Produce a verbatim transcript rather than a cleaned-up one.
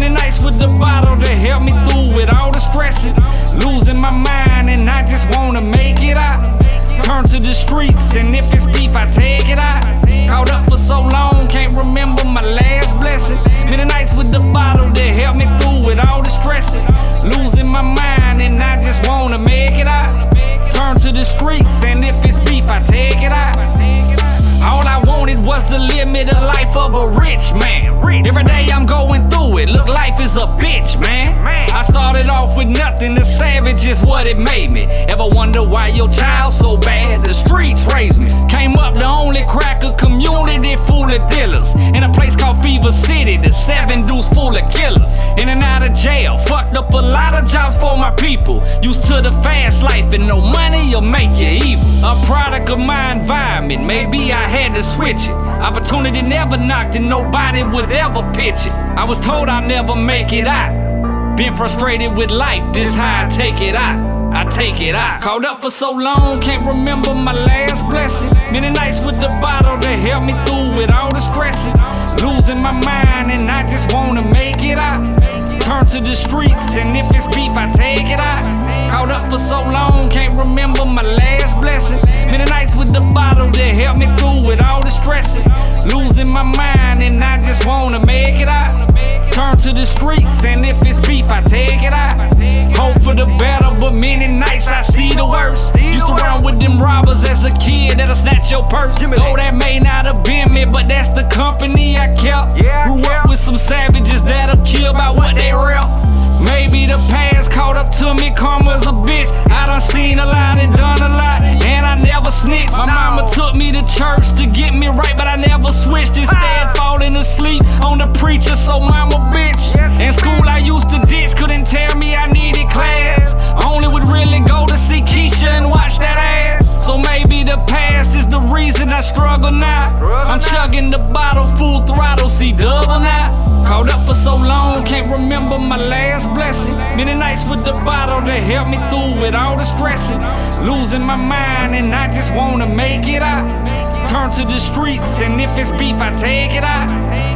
Many nights with the bottle that helped me through with all the stressing. Losing my mind and I just wanna make it out. Turn to the streets and if it's beef I take it out. Caught up for so long, can't remember my last blessing. Many nights with the bottle that helped me through with all the stressing. Losing my mind and I just wanna make it out. Turn to the streets and if it's beef I take it out. All I wanted was to live me the life of a rich man. Every day I'm going through it, look, life is a bitch, man. I started off with nothing, the savage is what it made me. Ever wonder why your child so bad? The streets raised me. Came up the only cracker community full of dealers. In a place called Fever City, the seven dudes full of killers. In and out of jail, fucked up a lot of jobs for my people. Used to the fast life and no money will make you evil. A product of my environment, maybe I had to switch it. Opportunity never knocked and nobody would ever pitch it. I was told I'd never make it out. Been frustrated with life, this how I take it out. I take it out. Caught up for so long, can't remember my last blessing. Many nights with the bottle that helped me through with all the stressing. Losing my mind and I just wanna make it out. Turn to the streets and if it's beef I take it out. Caught up for so long, can't remember my last blessing. Many nights with the bottle that helped me through with all the stressing. Losing my mind and I just wanna make it out. Turn to the streets and if it's beef I take it out. Hope for the better but many nights I see the worst. Used to run with them robbers as a kid that'll snatch your purse. Though that may not have been me but that's the company I kept. Grew up with some savages that'll kill by what they rep. Maybe the past caught up to me, karma's a bitch. I done seen a lot and done a lot, and I never snitched. My mama took me to church to get me right, but I never switched. Instead, falling asleep on the preacher, so mama bitch. In school I used to ditch, couldn't tell me I needed class. Only would really go to see Keisha and watch that ass. So maybe the past is the reason I struggle now. I'm chugging the bottle full throttle, see double now. Caught up for so long, can't remember my last blessing. Many nights with the bottle that helped me through with all the stressing. Losing my mind and I just wanna make it out. Turn to the streets and if it's beef I take it out.